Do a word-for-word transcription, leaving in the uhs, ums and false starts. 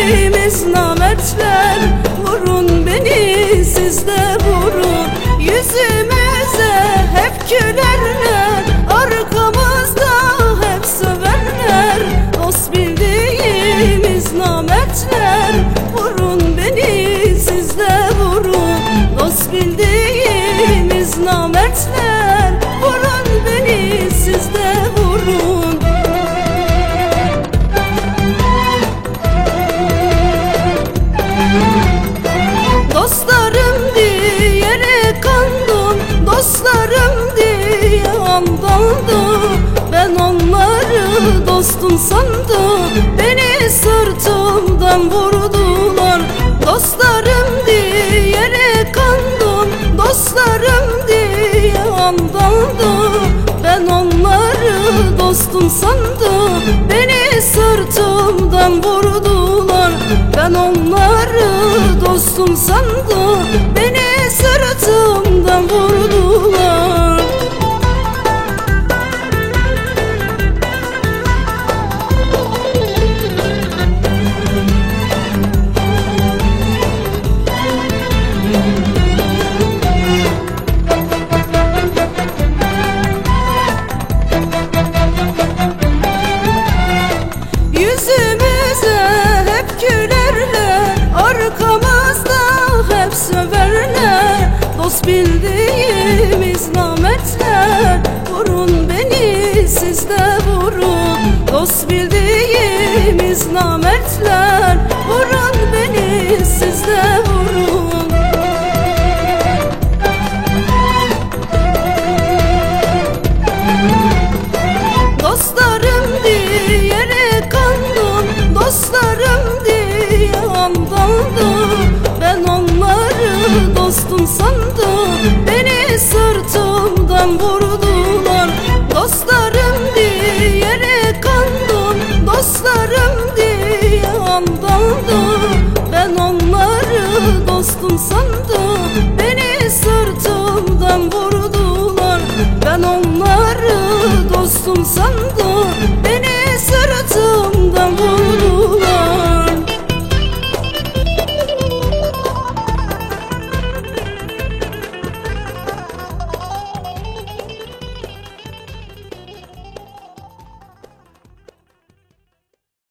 bildiğimiz namertler, vurun beni siz de vurun. Yüzümüze hep gülerler, arkamızda hep söverler. Dost bildiğimiz namertler, vurun beni siz de vurun. Dost bildiğimiz namertler, vurun beni siz de vurun. Dostlarım diyerek kandım, dostlarım diye aldandım. Ben onları dostum sandım, beni sırtımdan vurdular. Dostlarım diyerek kandım, dostlarım diye aldandım. Ben onları dostum sandım, beni sırtımdan vurdular. Ben onları dostum sandım, beni sırtımdan vurdular. Yüzümüze hep gülerler, arkamızda hep söverler. Dost bildiğimiz namertler, vurun beni siz de vurun. Dost bildiğimiz namertler, vurun beni siz de vurun. Dostlarım diyerek kandım, dostlarım diye aldandım. Ben onları dostum sandım, beni sırtımdan vurdular. Dostlarım diyerek kandım, dostlarım diye aldandım. Ben onları dostum sandım, beni sırtımdan vurdular. Ben onları dostum sandım,